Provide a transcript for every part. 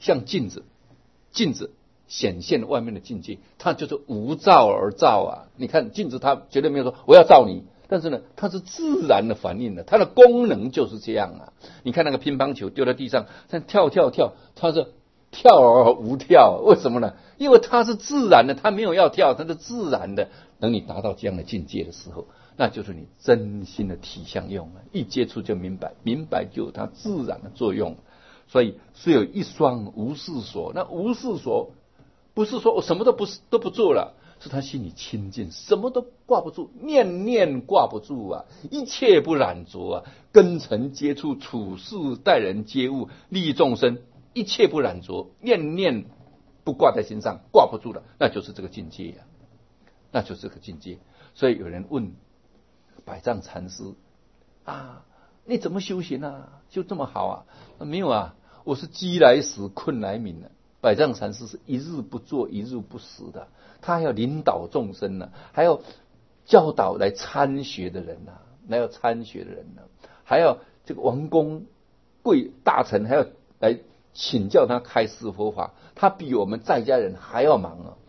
像镜子，镜子显现外面的境界，它就是无照而照啊。你看镜子，它绝对没有说我要照你，但是呢，它是自然的反应的，它的功能就是这样啊。你看那个乒乓球丢在地上，它跳跳跳，它是跳而无跳，为什么呢？因为它是自然的，它没有要跳，它是自然的。等你达到这样的境界的时候，那就是你真心的体相用了，一接触就明白，明白就有它自然的作用。所以虽有一双无事所，那无事所不是说我什么都不做了，是他心里清净，什么都挂不住，念念挂不住啊，一切不染着啊，跟尘接触，处事待人接物，利益众生，一切不染着，念念不挂在心上，挂不住了，那就是这个境界啊，那就是这个境界。所以有人问百丈禅师啊，你怎么修行啊？就这么好啊？没有啊，我是饥来食，困来眠的。百丈禅师是一日不做，一日不食的，他还要领导众生呢，还要教导来参学的人呐，还要这个王公贵大臣还要来请教他开示佛法，他比我们在家人还要忙啊，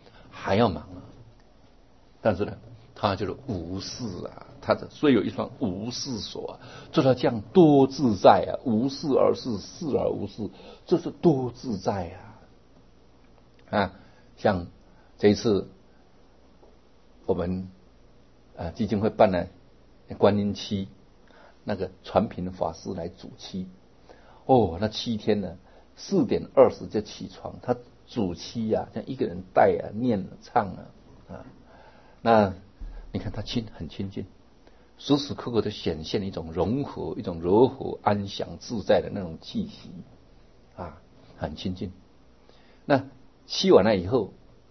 但是呢，他就是无事啊，他的虽有一双无事所啊，做到这样多自在啊，无事而事，事而无事，这是多自在啊！像这一次我们基金会办了观音期，那个传频法师来主期，那7天呢，4点20就起床，他主期啊，像一个人带啊，念唱那你看他很亲近，时时刻刻都显现一种融合、一种柔和、安详、自在的那种气息很亲近。那期完了以后，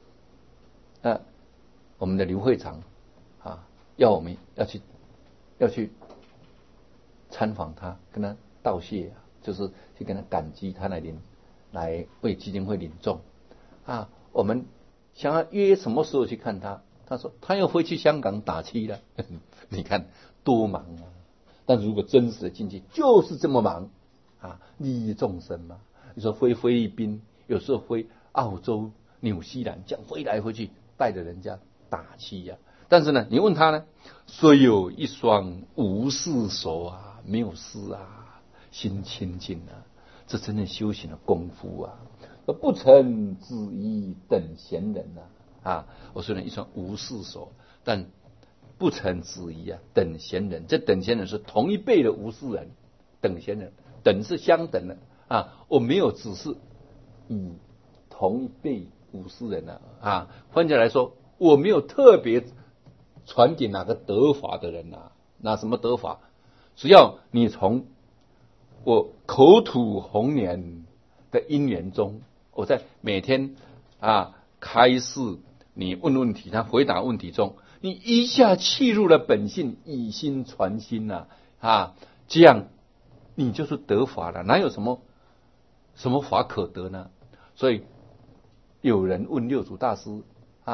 我们的刘会长要我们要去参访他，跟他道谢就是去跟他感激他来为基金会领众我们想要约什么时候去看他？他说他要回去香港打气了。你看多忙啊！但如果真实的境界就是这么忙利益众生嘛。你说飞菲律宾，有时候飞澳洲、纽西兰，这样飞来飞去，带着人家打气但是呢，你问他呢，虽有一双无事所没有事心清净这真正修行的功夫不成子衣等闲人我虽然一双无事所，但不成子衣等闲人。这等闲人是同一辈的无事人，等闲人，等是相等的我没有只是以同一辈无事人换句来说，我没有特别传给哪个得法的人哪什么得法，只要你从我口吐红莲的因缘中，我在每天开示你问问题，他回答问题中，你一下契入了本性，以心传心这样你就是得法了，哪有什么法可得呢？所以有人问六祖大师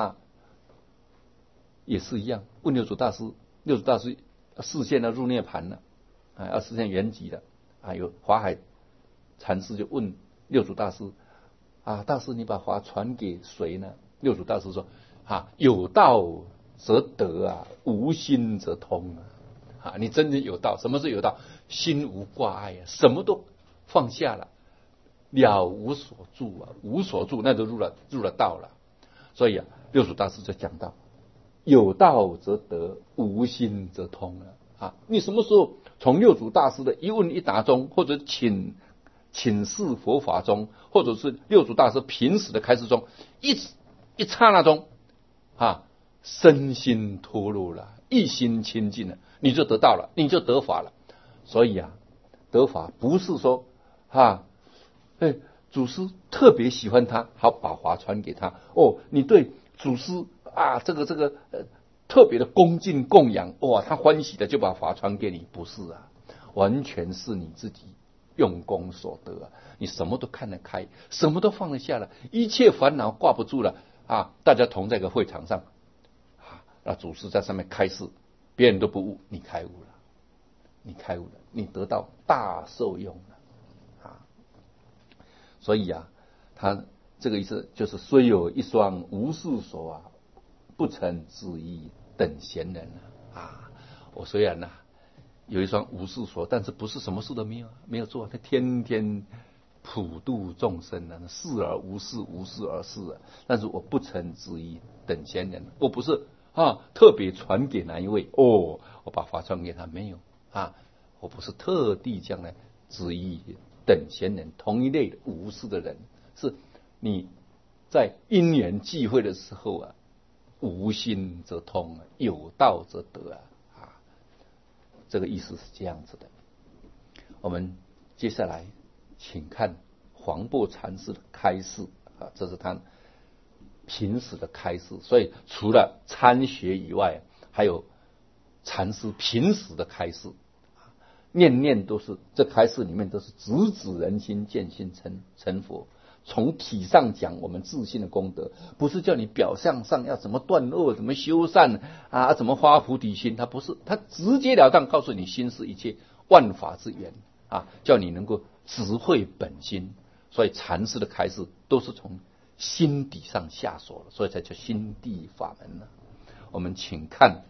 也是一样，问六祖大师示现了入涅盘了要实现圆寂了有华海禅师就问六祖大师大师你把法传给谁呢？六祖大师说有道则得无心则通你真正有道。什么是有道？心无挂碍什么都放下了，了无所住无所住，那就入了道了。所以六祖大师就讲到，有道则得，无心则通你什么时候从六祖大师的一问一答中，或者请示佛法中，或者是六祖大师平时的开示中，一刹那中身心脱落了，一心清净了，你就得到了，你就得法了。所以得法不是说祖师特别喜欢他，好把法传给他你对祖师这个特别的恭敬供养他欢喜的就把法传给你，不是完全是你自己用功所得你什么都看得开，什么都放得下了，一切烦恼挂不住了大家同在一个会场上那祖师在上面开示，别人都不悟，你开悟了，你得到大受用了所以他这个意思就是虽有一双无事手啊，不成自意等闲人啊。我虽然有一双无事手，但是不是什么事都没有做，他天天普度众生事而无事，无事而事但是我不成自意等闲人，我不是特别传给哪一位我把法传给他，没有我不是特地将来质疑等闲人，同一类的无事的人，是你在因缘际会的时候无心则通有道则得这个意思是这样子的。我们接下来请看黄檗禅师的开示这是他平时的开示，所以除了参学以外，还有禅师平时的开示，念念都是这开示里面都是直指人心，见性成佛。从体上讲，我们自信的功德，不是叫你表象上要怎么断恶，怎么修善怎么发菩提心，他不是，他直截了当告诉你，心是一切万法之源叫你能够直会本心。所以禅师的开示都是从心底上下手了，所以才叫心地法门我们请看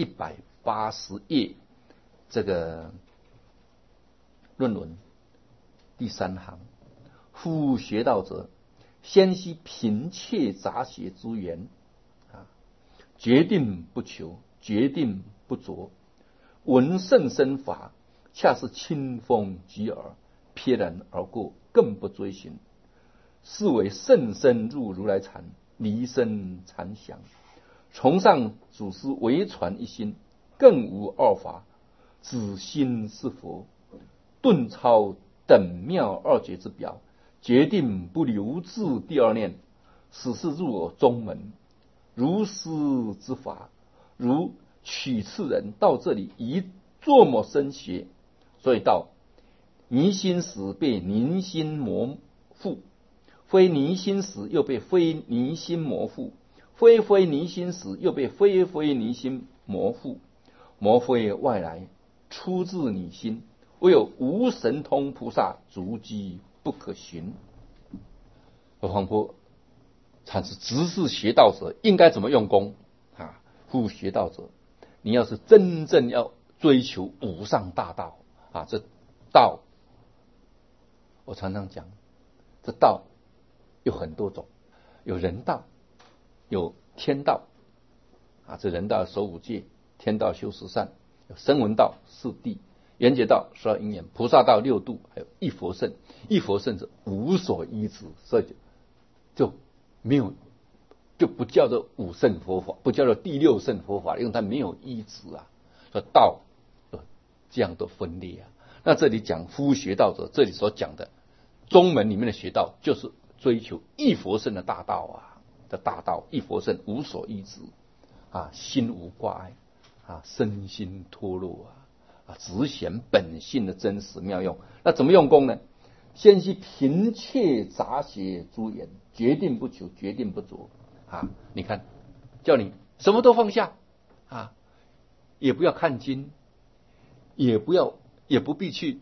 180页这个论文第3行，夫学道者，先悉贫切杂学之源决定不求，决定不着，闻甚深法，恰是清风及耳，瞥然而过，更不追寻，是为甚深入如来禅，离身禅想。从上祖师唯传一心，更无二法，只心是佛，顿超等妙二觉之表，决定不留至第二念，使是入我中门。如是之法，如取次人到这里一这么深学，所以到离心时被离心魔附，非离心时又被非离心魔附，非离心时又被非离心魔附，魔非外来，出自你心，唯有无神通菩萨足迹不可寻。黄檗禅师直视学道者应该怎么用功夫学道者，你要是真正要追求无上大道这道我常常讲，这道有很多种，有人道，有天道这人道守五戒，天道修十善，有声闻道四谛，缘觉道12因缘，菩萨道6度，还有一佛乘。一佛乘是无所依止，所以就没有，就不叫做五乘佛法，不叫做第6乘佛法，因为它没有依止所以道这样的分裂那这里讲夫学道者，这里所讲的宗门里面的学道，就是追求一佛乘的大道的大道，一佛乘无所依止心无挂碍身心脱落直显本性的真实妙用。那怎么用功呢？先悉贫切杂学诸缘，决定不求，决定不着你看，叫你什么都放下也不要看经，也不必去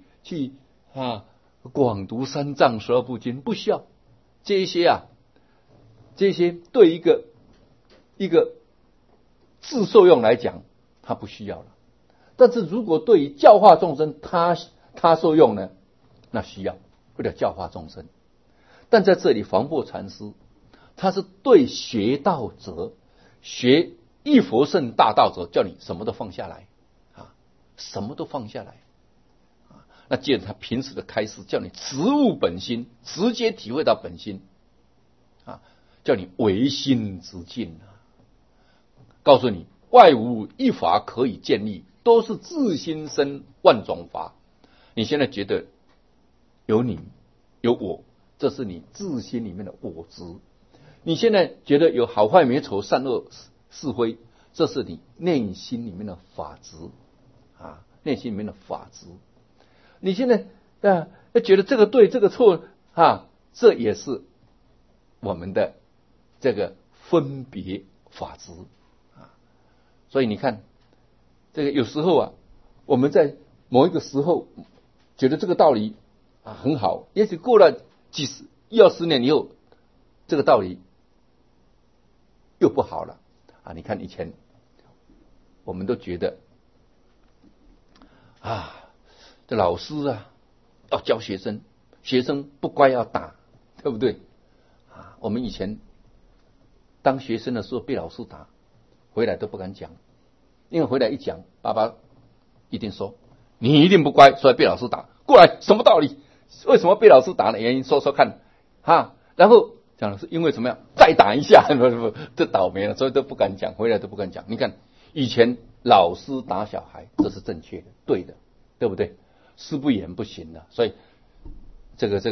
广读三藏12部经，不需要这些对一个自受用来讲，他不需要了。但是如果对于教化众生，他受用呢，那需要为了教化众生。但在这里，黄檗禅师他是对学道者，学一佛乘大道者，叫你什么都放下来什么都放下来那借着他平时的开示，叫你直悟本心，直接体会到本心叫你唯心之境告诉你外无一法可以建立，都是自心生万种法。你现在觉得有你有我，这是你自心里面的我执。你现在觉得有好坏美丑善恶是非，这是你内心里面的法执内心里面的法执。你现在觉得这个对这个错这也是我们的这个分别法执所以你看，这个有时候我们在某一个时候觉得这个道理很好，也许过了10-20年以后， 这个道理又不好了啊！你看以前我们都觉得啊，这老师啊要教学生，学生不乖要打，对不对啊？我们以前当学生的时候被老师打，回来都不敢讲，因为回来一讲，爸爸一定说你一定不乖，所以被老师打。过来什么道理？为什么被老师打的原因说说看啊？然后讲的是因为怎么样，再打一下，这倒霉了，所以都不敢讲，回来都不敢讲。你看以前老师打小孩，这是正确的，对的，对不对？师不言不行的，所以这个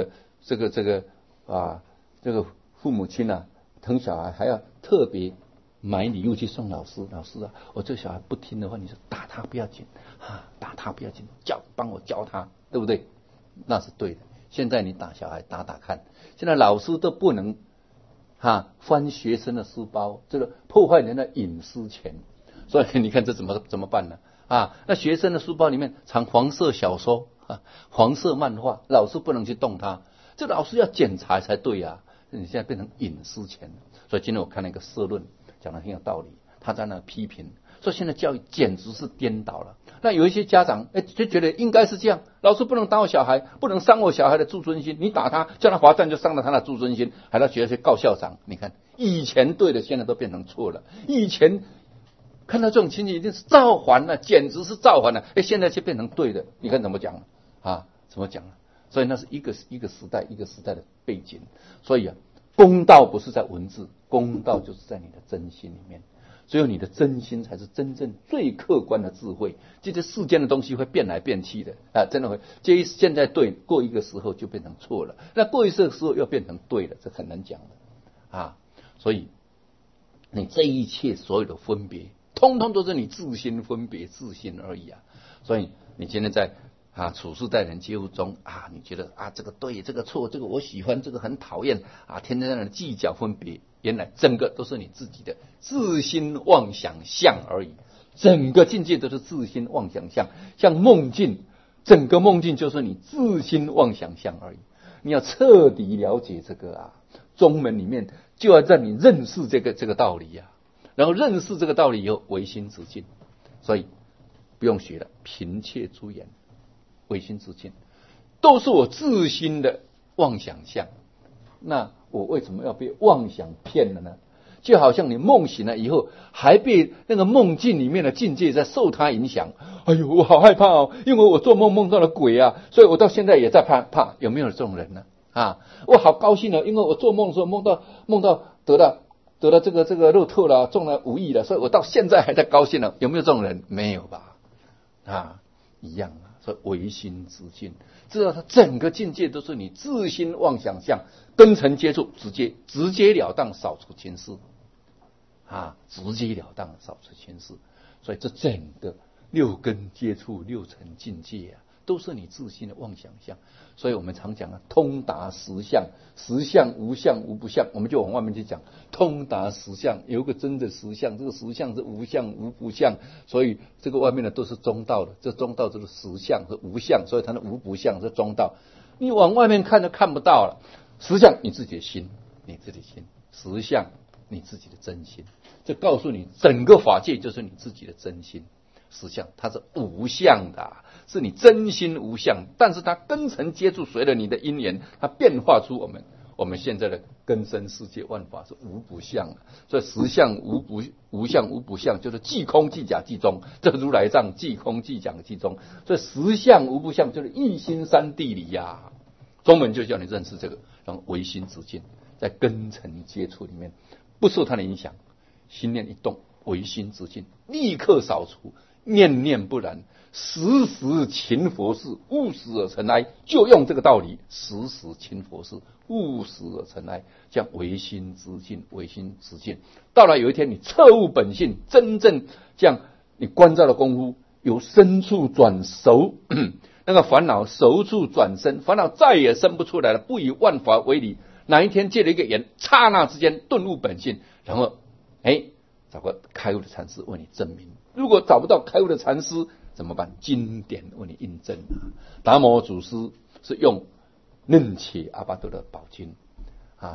啊，这个父母亲啊，疼小孩还要特别买礼物去送老师。老师啊，我这个小孩不听的话，你说打他不要紧啊，打他不要紧，帮我教他，对不对？那是对的。现在你打小孩打看，现在老师都不能翻学生的书包，这个破坏人的隐私权。所以你看这怎么办呢？那学生的书包里面藏黄色小说黄色漫画，老师不能去动它，这老师要检查才对啊。你现在变成隐私权，所以今天我看了一个社论，讲得很有道理，他在那批评说现在教育简直是颠倒了。那有一些家长就觉得应该是这样，老师不能打我小孩，不能伤我小孩的自尊心，你打他叫他罚站就伤了他的自尊心，还要学去告校长。你看以前对的，现在都变成错了。以前看到这种情形一定是造反了，简直是造反了，现在却变成对的，你看怎么讲怎么讲？所以那是一个时代一个时代的背景。所以公道不是在文字，公道就是在你的真心里面。只有你的真心才是真正最客观的智慧。这些世间的东西会变来变去的真的会。现在对，过一个时候就变成错了，那过一个时候又变成对了，这很难讲的所以你这一切所有的分别，通通都是你自心分别自心而已所以你今天在处事待人接物中你觉得这个对，这个错，这个我喜欢，这个很讨厌天天在那计较分别，原来整个都是你自己的自心妄想相而已。整个境界都是自心妄想相，像梦境，整个梦境就是你自心妄想相而已。你要彻底了解这个宗门里面就要让你认识这个道理然后认识这个道理以后，唯心自尽。所以不用学了，贫切诸言，唯心自尽，都是我自心的妄想相。那我为什么要被妄想骗了呢？就好像你梦醒了以后，还被那个梦境里面的境界在受它影响。哎呦，我好害怕因为我做梦梦到了鬼所以我到现在也在怕。有没有这种人呢？我好高兴因为我做梦的时候梦到得了这个乐透了，中了5亿了，所以我到现在还在高兴有没有这种人？没有吧？一样所以唯心自尽，知道他整个境界都是你自心妄想相，根尘接触，直截了当，扫除牵丝直截了当，扫除牵丝。所以这整个6根接触6尘境界都是你自心的妄想相。所以我们常讲通达实相，实相无相无不相。我们就往外面去讲通达实相，有一个真的实相，这个实相是无相无不相。所以这个外面的都是中道的，这中道就是实相是无相，所以它的无不相是中道。你往外面看都看不到了，实相你自己的心，实相你自己的真心，这告诉你整个法界就是你自己的真心。实相它是无相的是你真心无相，但是它根尘接触，随着你的因缘，它变化出我们现在的根生世界万法是无不相所以实相无相无不相，就是即空即假即中，这如来藏即空即假即中。所以实相无不相就是一心三谛理宗门就叫你认识这个，然后唯心自尽，在根尘接触里面不受它的影响，心念一动，唯心自尽，立刻扫除，念念不染，时时勤佛事，勿使而尘埃。就用这个道理，时时勤佛事，勿使而尘埃，这样唯心自尽，唯心自尽。到了有一天你彻悟本性，真正这样你关照的功夫，由深处转熟那个烦恼熟处转深，烦恼再也生不出来了，不以万法为理。哪一天借了一个缘，刹那之间顿悟本性，然后找个开悟的禅师为你证明。如果找不到开悟的禅师怎么办？经典为你印证达摩祖师是用楞伽阿巴多的宝经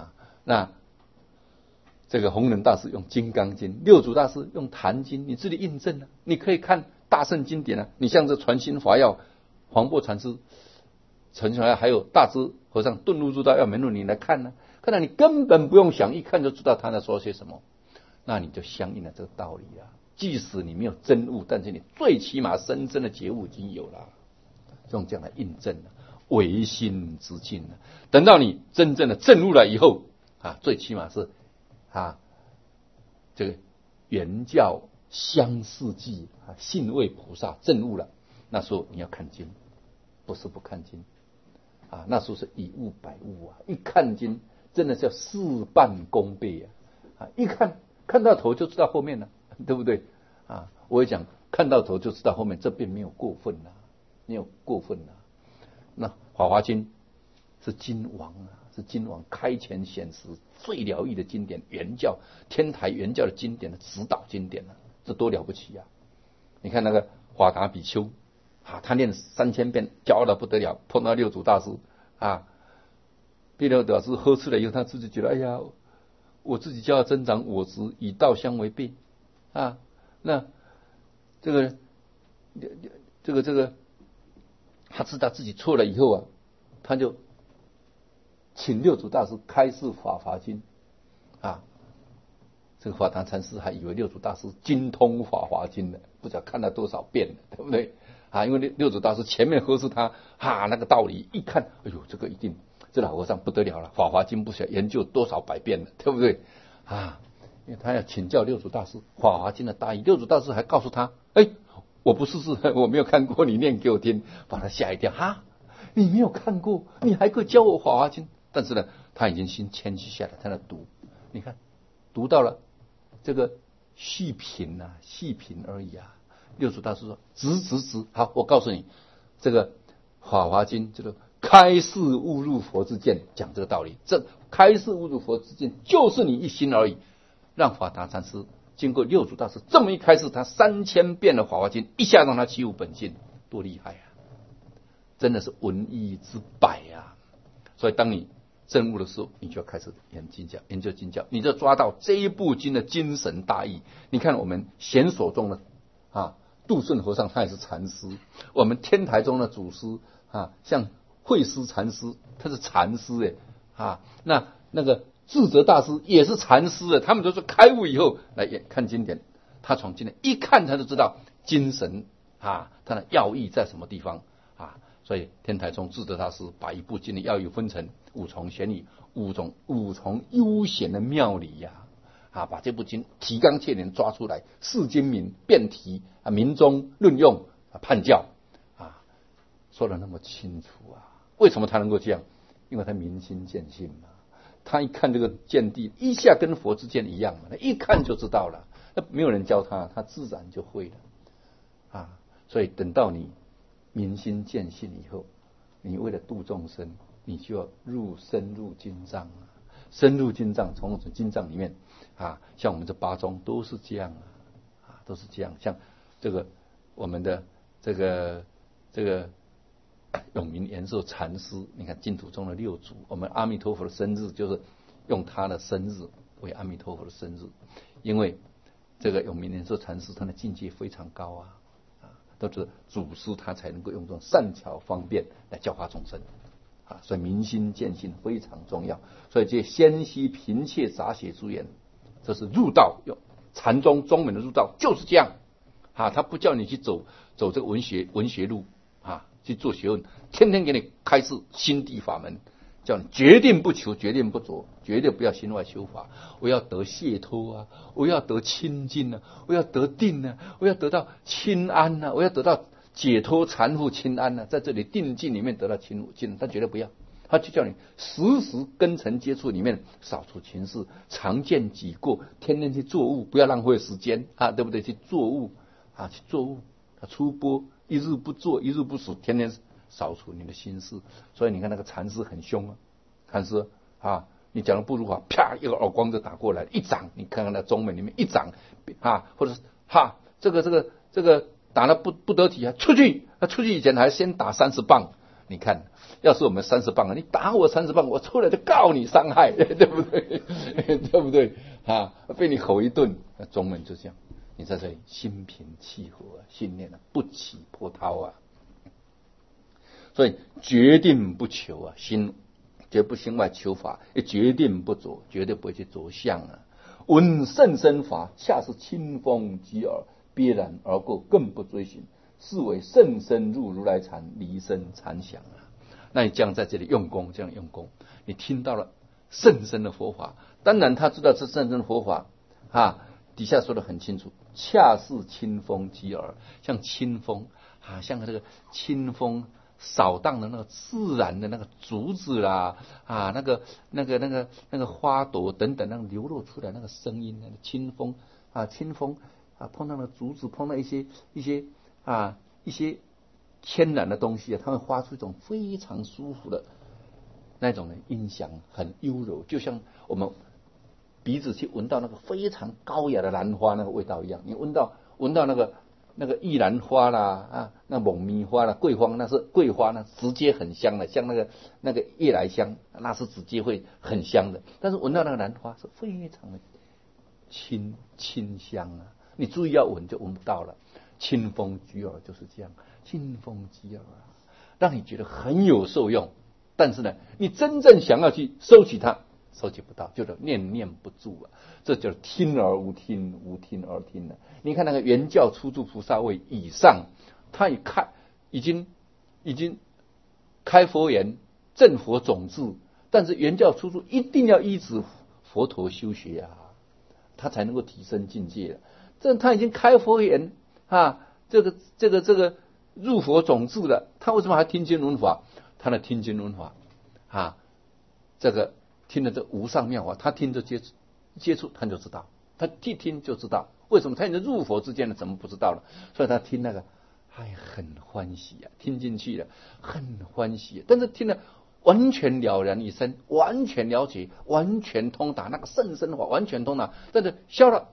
那这个弘忍大师用金刚经，六祖大师用坛经，你自己印证啊。你可以看大圣经典啊，你像这传心华要黄檗禅师、传心华要还有大智和尚顿入入道要门论，你来看呢、看到你根本不用想，一看就知道他在说些什么，那你就相应了这个道理啊。即使你没有真悟，但是你最起码深深的觉悟已经有了，用这样来印证了，唯心之境了。等到你真正的证悟了以后啊，最起码是这个圆教相似记啊，信位菩萨证悟了，那时候你要看经，不是不看经啊，那时候是以悟百悟啊，一看经真的叫事半功倍啊，一看到头就知道后面了，对不对啊？我也讲看到头就知道后面，这并没有过分啊，没有过分啊。那法华经是经王啊，是经王开前显实最了义的经典，原教天台原教的经典的指导经典啊，这多了不起啊！你看那个法达比丘啊，他念3000遍，骄傲的不得了，碰到六祖大师啊，被六祖大师呵斥了以后，他自己觉得哎呀，我自己就要增长我执，以道相违背啊。那这个他知道自己错了以后啊，他就请六祖大师开示法华经啊。这个法坛禅师还以为六祖大师精通法华经呢，不知道看了多少遍了，对不对啊？因为六祖大师前面呵斥他那个道理，一看，哎呦，这个一定这老和尚不得了了，法华经不晓得研究多少百遍了，对不对啊？因为他要请教六祖大师法华经的大意，六祖大师还告诉他，我不是我没有看过，你念给我听，把他吓一跳你没有看过，你还可以教我法华经？但是呢，他已经心谦虚下来，在那读，你看读到了这个细品而已啊。六祖大师说直，好，我告诉你，这个法华经这个开示悟入佛之见，讲这个道理，这开示悟入佛之见就是你一心而已。让法达禅师经过六祖大师这么一开示，他3000遍的法华经一下让他起悟本性，多厉害啊！真的是文艺之百啊！所以当你证悟的时候，你就要开始研究经教，你就抓到这一部经的精神大义。你看我们显所中的杜顺和尚，他也是禅师；我们天台中的祖师像慧思禅师，他是禅师那个智者大师也是禅师他们都是开悟以后来看经典，他从经典一看他就知道精神他的要义在什么地方所以天台宗智者大师把一部经的要义分成5重玄理、五重悠闲的妙理把这部经提纲挈领抓出来，释经明、辩题明中论用判教说得那么清楚为什么他能够这样？因为他明心见性嘛。他一看这个见地，一下跟佛之见一样嘛，他一看就知道了。那没有人教他，他自然就会了所以等到你明心见性以后，你为了度众生，你就要深入经藏深入经藏，从经藏里面像我们这8宗都是这样都是这样。像这个我们的这个永明延寿禅师，你看净土中的6祖，我们阿弥陀佛的生日就是用他的生日为阿弥陀佛的生日，因为这个永明延寿禅师他的境界非常高都是祖师他才能够用这种善巧方便来教化众生所以明心见性非常重要。所以这先悉贫切杂写之言，这是入道，禅宗宗门的入道就是这样他不叫你去走这个文学路去做学问，天天给你开示心地法门，叫你决定不求，决定不着，绝对不要心外求法。我要得解脱我要得清净我要得定我要得到清安我要得到解脱禅复清安在这里定境里面得到清安，他绝对不要。他就叫你时时跟尘接触里面扫除情事，常见己过，天天去作悟，不要浪费时间对不对？去作悟去作悟，出波一日不做一日不死，天天扫除你的心事。所以你看那个禅师很凶禅师你讲的不如法，啪一个耳光就打过来，一掌，你看看那宗门里面一掌或者是这个打了不得体出去以前还先打30棒你看，要是我们30磅啊，你打我30磅，我出来就告你伤害，对不对？对不对？被你吼一顿，中文就这样，你在这里心平气和训练不起波涛啊。所以决定不求啊，绝不心外求法，也决定不着，绝对不会去着相啊。闻甚深法，恰是清风击耳，憋然而过，更不追寻，是为甚深入如来禅，离身禅想啊。那你这样在这里用功，这样用功，你听到了甚深的佛法，当然他知道这甚深的佛法底下说的很清楚，恰是清风击耳，像清风像这个清风扫荡的那个自然的那个竹子啦那个花朵等等，那个流露出来那个声音，那个清风碰到那个竹子，碰到一些天然的东西它会发出一种非常舒服的那种的音响，很幽柔，就像我们鼻子去闻到那个非常高雅的兰花那个味道一样。你闻到那个玉兰花啦那蒙蜜花啦，桂花，那是桂花呢，直接很香的，像那个夜来香，那是直接会很香的。但是闻到那个兰花是非常的清香啊，你注意要闻就闻不到了。清风击耳就是这样，清风击耳让你觉得很有受用，但是呢，你真正想要去收起它，收集不到，就是念念不住这就是听而无听，无听而听你看那个圆教初住菩萨位以上，他已经开佛眼，证佛种智，但是圆教初住一定要依止佛陀修学他才能够提升境界这他已经开佛眼这个入佛种智了，他为什么还听经闻法？他的听经闻法这个听了这无上妙法，他听着接触他就知道，他一听就知道。为什么他已经入佛之间了，怎么不知道了？所以他听那个很欢喜听进去了很欢喜，但是听了完全了然于身，完全了解，完全通达那个甚深法，完全通达，但是消了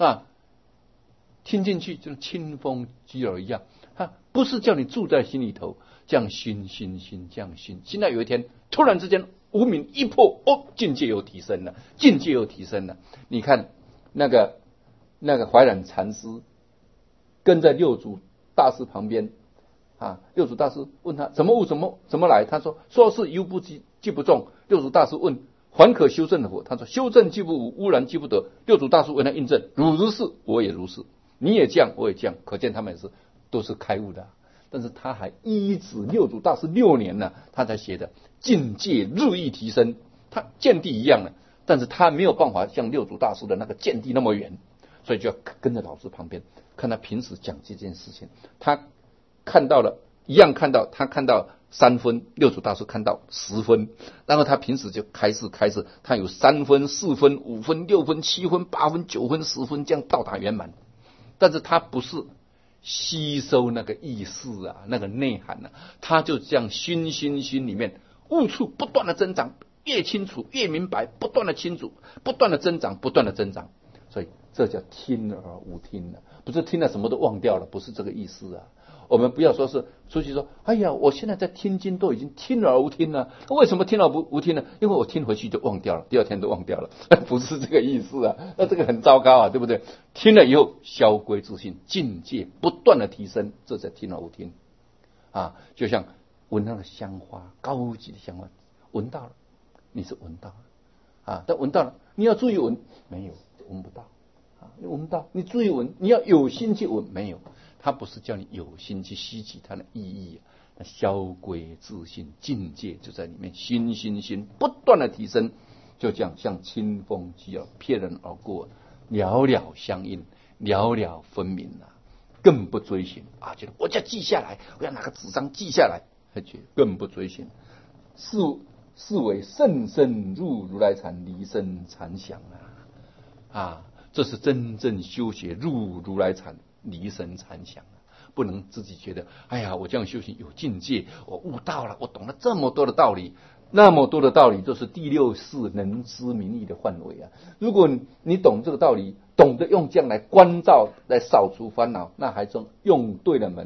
听进去就像清风击耳一样，不是叫你住在心里头，这样熏，这样熏。现在有一天突然之间无明一破，境界又提升了，你看那个怀染禅师跟在六祖大师旁边六祖大师问他怎么悟怎么来，他说是犹不即不中。六祖大师问还可修正的佛，他说修正即不无，污染即不得。六祖大师为他印证，如是我也如是，你也这样我也这样，可见他们都是开悟的但是他还依止六祖大师6年呢，他才写的境界日益提升，他见地一样了，但是他没有办法像六祖大师的那个见地那么远，所以就要跟着老师旁边看他平时讲这件事情。他看到了一样，他看到3分，六祖大师看到10分，然后他平时就开始他有3分、4分、5分、6分、7分、8分、9分、10分，这样到达圆满。但是他不是吸收那个意思那个内涵他就这样熏里面悟处不断的增长，越清楚越明白，不断的清楚，不断的增长，所以这叫听而无听不是听了什么都忘掉了，不是这个意思我们不要说是出去说，哎呀，我现在在听经都已经听而无听了，为什么听而无听呢？因为我听回去就忘掉了，第2天都忘掉了，不是这个意思那这个很糟糕对不对？听了以后消归自性，境界不断的提升，这才听而无听就像闻那个香花，高级的香花，闻到了，你是闻到了但闻到了，你要注意闻，没有，闻不到你闻不到，你注意闻，你要有心去闻，没有。他不是叫你有心去吸取它的意义那消归自性，境界就在里面，心不断的提升，就这样像清风击耳，瞥人而过，了了相应，了了分明更不追寻觉得我就记下来，我要拿个纸张记下来，更不追寻，是为甚深入如来禅，离身禅想这是真正修学入如来禅，离身禅想不能自己觉得哎呀，我这样修行有境界，我悟到了，我懂了这么多的道理，那么多的道理都是第6识能知名义的范围如果你懂这个道理，懂得用这样来关照，来扫除烦恼，那还真用对了门。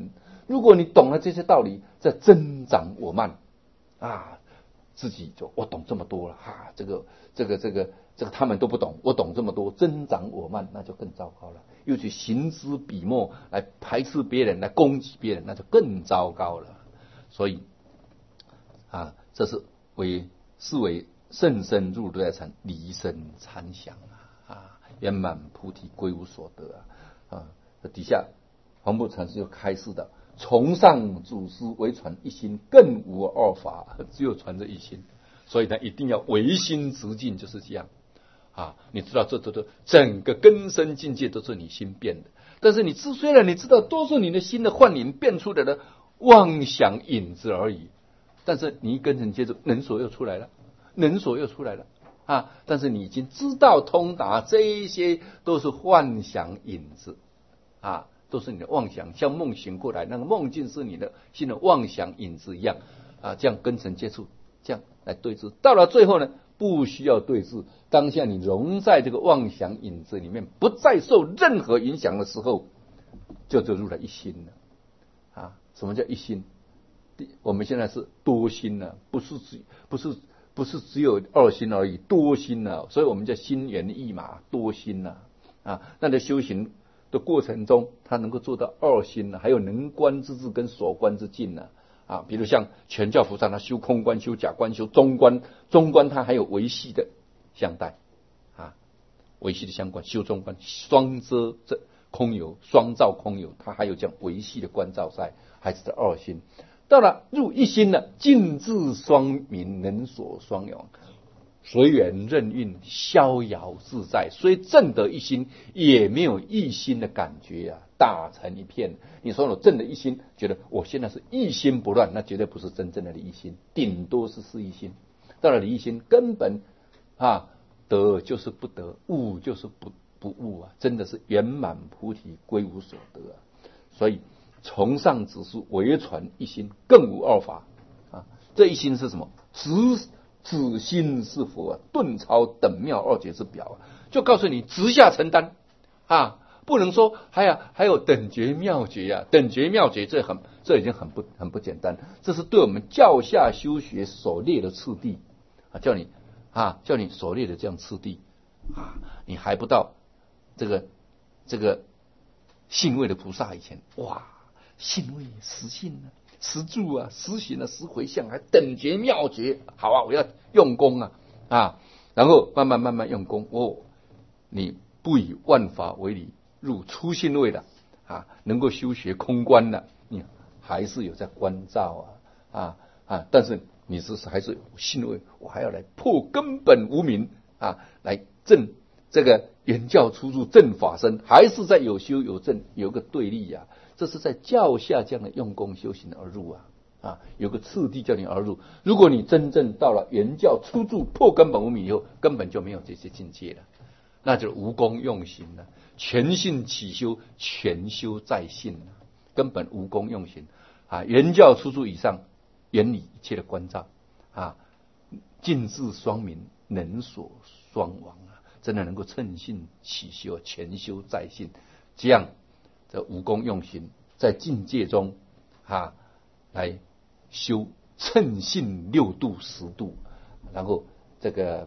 如果你懂了这些道理，再增长我慢啊，自己就我懂这么多了啊，这个他们都不懂，我懂这么多，增长我慢，那就更糟糕了。又去行之笔墨来排斥别人，来攻击别人，那就更糟糕了。所以啊，这是视为甚深入如来禅，离身参详啊，圆满菩提归无所得啊。底下黄檗禅师就开示的，崇尚祖师唯传一心，更无二法，只有传这一心。所以呢，一定要唯心直进，就是这样啊。你知道这整个根深境界都是你心变的，但是虽然你知道都是你的心的幻影变出来的妄想影子而已，但是你一根尘接触，能所又出来了啊！但是你已经知道通达，这一些都是幻想影子啊，都是你的妄想，像梦醒过来，那个梦境是你的心的妄想影子一样啊，这样根尘接触，这样来对治。到了最后呢，不需要对治，当下你融在这个妄想影子里面，不再受任何影响的时候，就入了一心了啊！什么叫一心？我们现在是多心了，不是只有二心而已，多心了，所以我们叫心猿意马，多心了啊！那在修行的过程中，他能够做到二心了，还有能观之智跟所观之境呢啊！比如像全教菩萨，他修空观、修假观、修中观，中观他还有维系的相待啊，维系的相观，修中观，双遮这空有，双照空有，他还有这样维系的观照在，还是在二心。到了入一心了，静智双明，能所双永，随缘任运，逍遥自在。虽正得一心，也没有一心的感觉啊，打成一片。你说我正的一心，觉得我现在是一心不乱，那绝对不是真正的离一心，顶多是一心。到了离一心，根本啊，得就是不得，悟就是不悟啊，真的是圆满菩提，归无所得啊。所以崇尚只是唯传一心，更无二法啊！这一心是什么？此心是佛啊，顿超等妙二觉之表啊！就告诉你直下承担啊，不能说还有等觉妙觉啊，等觉妙觉这已经很不简单，这是对我们教下修学所列的次第啊，叫你所列的这样次第啊，你还不到这个信位的菩萨以前，哇！信位实信啊，实住啊，实行啊，实回向，还等觉妙觉，好啊，我要用功啊，然后慢慢用功哦，你不以万法为理，入初信位了啊，能够修学空观了，你还是有在观照啊，但是你还是有信位，我还要来破根本无明啊，来证这个原教出入正法身，还是在有修有证，有个对立啊。这是在教下这样的用功修行而入啊，有个次第叫你而入。如果你真正到了原教出住破根本无明以后，根本就没有这些境界了，那就是无功用行了，全信起修，全修在信了，根本无功用行啊。原教出住以上，原理一切的关照啊，尽智双明，能所双亡啊，真的能够称信起修，全修在信，这样。这无功用行，在境界中来修称信6度10度，然后这个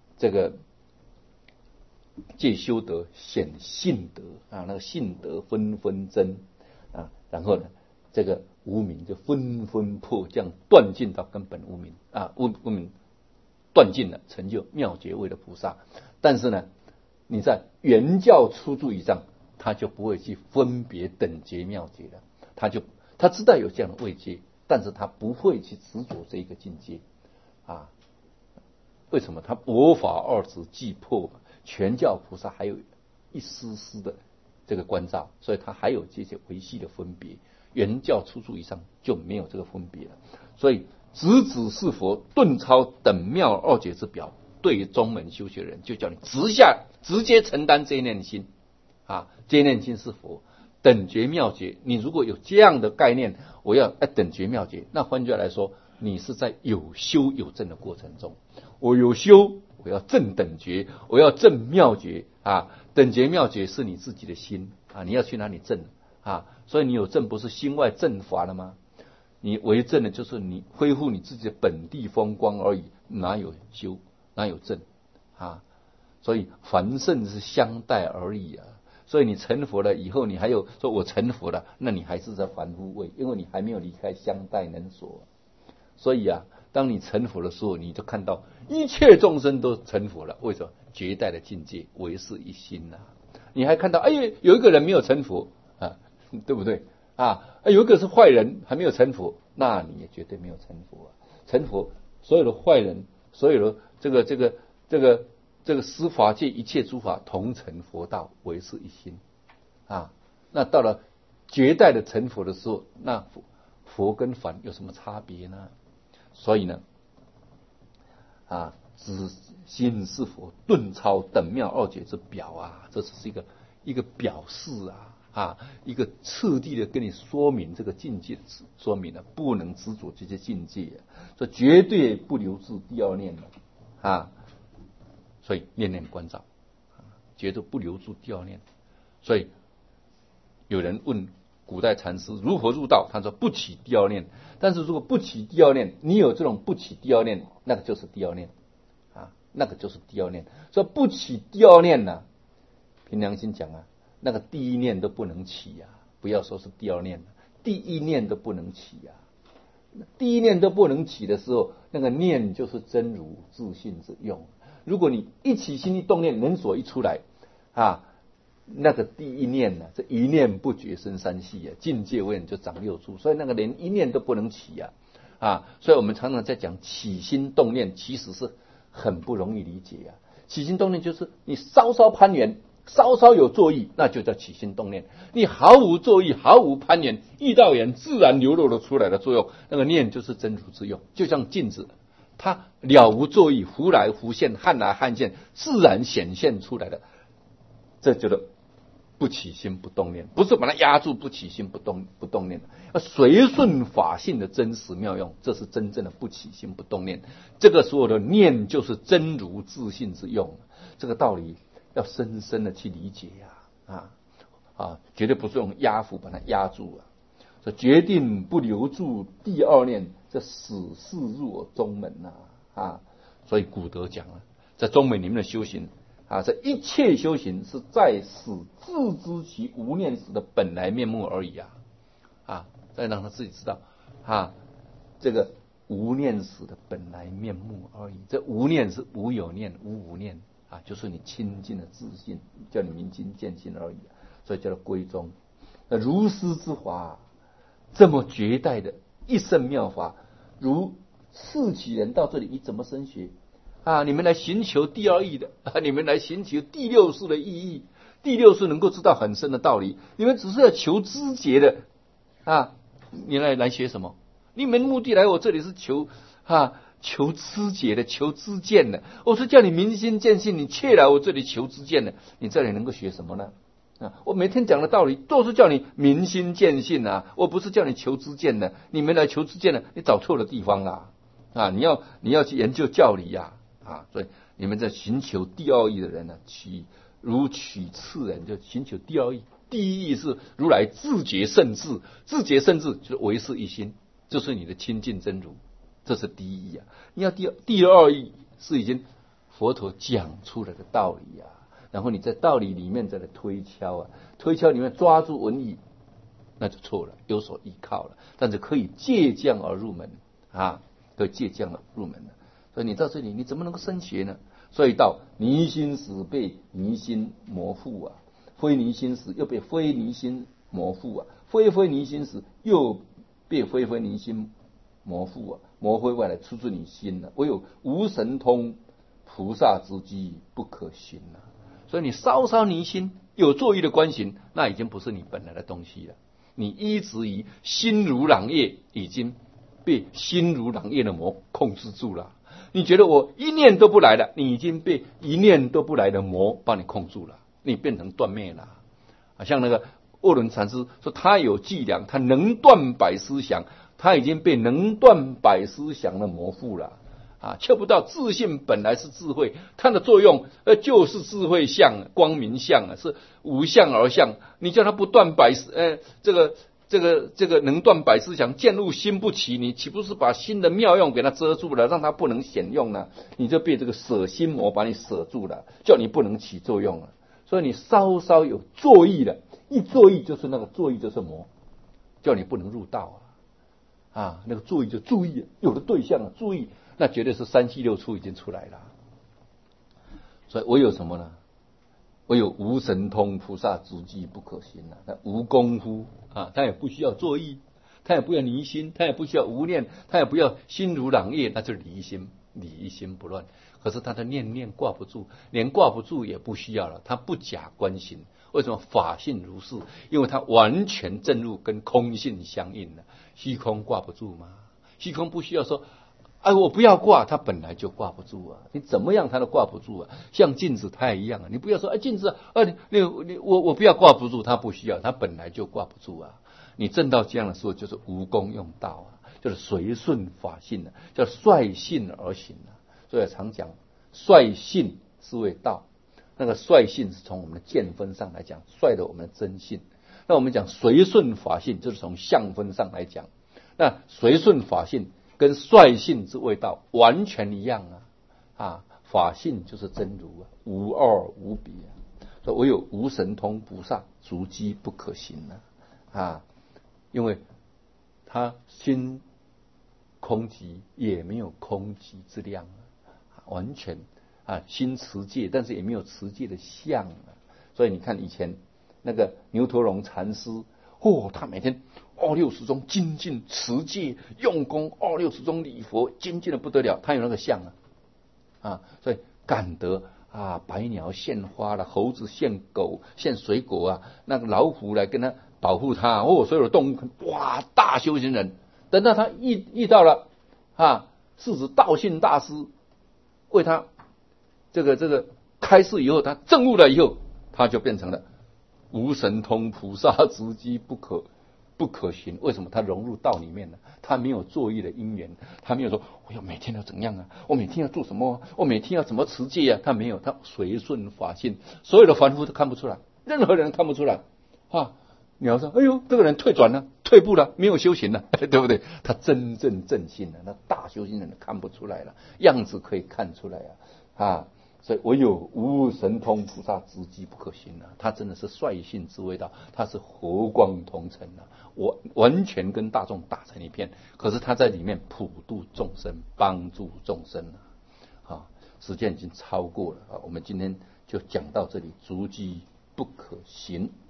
借修德显信德啊，那个信德纷纷增啊，然后呢，这个无明就纷纷破，这样断尽到根本无明啊，无明断尽了，成就妙觉位的菩萨。但是呢，你在原教出住以上，他就不会去分别等觉妙觉了，他知道有这样的位阶，但是他不会去执着这一个境界啊。为什么？他我法二执既破，全教菩萨还有一丝丝的这个关照，所以他还有这些维系的分别。原教出住以上就没有这个分别了，所以直指是佛，顿超等妙二觉之表。对于中门修学人，就叫你直接承担这一念心。啊，这一念心是佛，等觉妙觉。你如果有这样的概念，我要等觉妙觉，那换句话来说，你是在有修有证的过程中。我有修，我要证等觉，我要证妙觉啊。等觉妙觉是你自己的心啊，你要去哪里证啊。所以你有正不是心外正法了吗？你为正的就是你恢复你自己的本地风光而已，哪有修，哪有正啊？所以凡圣是相待而已啊。所以你成佛了以后，你还有说我成佛了，那你还是在凡夫位，因为你还没有离开相待能所。所以啊，当你成佛的时候，你就看到一切众生都成佛了。为什么？绝代的境界，唯是一心呐。你还看到，有一个人没有成佛啊，对不对啊？有一个是坏人还没有成佛，那你也绝对没有成佛啊。成佛，所有的坏人，所有的这个司法界一切诸法同成佛道，唯是一心啊。那到了绝代的成佛的时候，那佛跟凡有什么差别呢？所以呢，只心是佛，顿超等妙二解之表啊，这只是一个表示啊，一个次第的跟你说明这个境界，说明了不能执着这些境界，所以绝对不留住第二念啊。所以念念关照，绝对不留住第二念。所以有人问古代禅师如何入道，他说不起第二念。但是如果不起第二念，你有这种不起第二念，那个就是第二念啊，那个就是第二念。所以不起第二念呢，凭良心讲啊，那个第一念都不能起啊，不要说是第二念了，第一念都不能起啊。第一念都不能起的时候，那个念就是真如自性之用。如果你一起心一动念，能所一出来啊，那个第一念呢，这一念不觉生三系啊，境界位就长六处，所以那个连一念都不能起啊。所以我们常常在讲起心动念，其实是很不容易理解啊。起心动念就是你稍稍攀缘，稍稍有作意，那就叫起心动念。你毫无作意，毫无攀缘，意到缘自然流露了出来的作用，那个念就是真如之用，就像镜子。它了无作意，忽来忽现，汉来汉现，自然显现出来的，这叫做不起心不动念，不是把它压住，不起心不动念，要随顺法性的真实妙用，这是真正的不起心不动念。这个所有的念就是真如自性之用，这个道理要深深的去理解绝对不是用压服把它压住所以决定不留住第二念，这死事入我宗门所以古德讲在宗门里面的修行这一切修行是在使自知其无念时的本来面目而已再让他自己知道这个无念时的本来面目而已。这无念是无有念无念就是你清净的自信，叫你明心见性而已所以叫做归宗。那如师之法这么绝代的一圣妙法，如世起人到这里，你怎么升学你们来寻求第二义的你们来寻求第六世的意义，第六世能够知道很深的道理，你们只是要求知觉的你来学什么？你们目的来我这里是求知觉的，求知见的。我是叫你明心见性，你却来我这里求知见的，你这里能够学什么呢？我每天讲的道理都是叫你明心见性我不是叫你求知见的。你们来求知见的，你找错了地方你要去研究教理所以你们在寻求第二义的人如取次人，就寻求第二义。第一义是如来自觉圣智，自觉圣智就是唯是一心，就是你的清净真如，这是第一义你要第二义是已经佛陀讲出来的道理然后你在道理里面再来推敲推敲里面抓住文义，那就错了，有所依靠了。但是可以借降而入门可以借降而入门所以你到这里你怎么能够升学呢？所以到离心时被离心模糊非离心时又被非离心模糊非离心时又被非离心模糊模糊外来出自你心唯有无神通菩萨之机不可行所以你稍稍离心有作意的观行，那已经不是你本来的东西了。你依止于心如朗业，已经被心如朗业的魔控制住了。你觉得我一念都不来了，你已经被一念都不来的魔把你控住了，你变成断灭了像那个沃伦禅师说，他有伎俩，他能断百思想，他已经被能断百思想的魔附了却不到自信本来是智慧，它的作用就是智慧相、光明相是无相而相。你叫它不断百思，这个能断百思想，见入心不起，你岂不是把心的妙用给它遮住了，让它不能显用呢？你就被这个舍心魔把你舍住了，叫你不能起作用了。所以你稍稍有作意了，一作意就是那个作意就是魔，叫你不能入道那个作意就注意，有的对象注意，那绝对是三细六处已经出来了。所以我有什么呢？我有无神通菩萨足迹不可行他无功夫他也不需要作意，他也不要离心，他也不需要无念，他也不要心如朗月，那就是离心，理一心不乱。可是他的念念挂不住，连挂不住也不需要了，他不假观行。为什么法性如是？因为他完全正入跟空性相应了。虚空挂不住吗？虚空不需要说我不要挂，它本来就挂不住你怎么样它都挂不住像镜子它也一样你不要说镜子我不要挂不住，它不需要，它本来就挂不住你证到这样的时候，就是无功用道就是随顺法性叫率性而行所以常讲率性是为道，那个率性是从我们的见分上来讲，率的我们的真性。那我们讲随顺法性，就是从相分上来讲，那随顺法性跟率性之谓道完全一样法性就是真如无二无别所以我有无神通菩萨足迹不可行因为他心空寂也没有空寂之量完全心持戒，但是也没有持戒的相所以你看以前那个牛头龙禅师他每天60钟精进持戒用功60钟礼佛，精进的不得了，他有那个相所以感得百鸟献花了，猴子献狗献水果那个老虎来跟他保护他所有的动物大修行人。等到他遇到了是指道信大师为他这个开示以后，他证悟了以后，他就变成了无神通菩萨足迹不可行。为什么？他融入道里面了，他没有作意的因缘，他没有说我要每天要怎样我每天要做什么我每天要怎么持戒他没有，他随顺法性，所有的凡夫都看不出来，任何人看不出来你要说这个人退转了，退步了，没有修行了对不对？他真正正心那大修行人看不出来了，样子可以看出来所以我有无神通菩萨足迹不可行他真的是率性之谓道，他是和光同尘我完全跟大众打成一片。可是他在里面普度众生，帮助众生时间已经超过了我们今天就讲到这里，足迹不可行。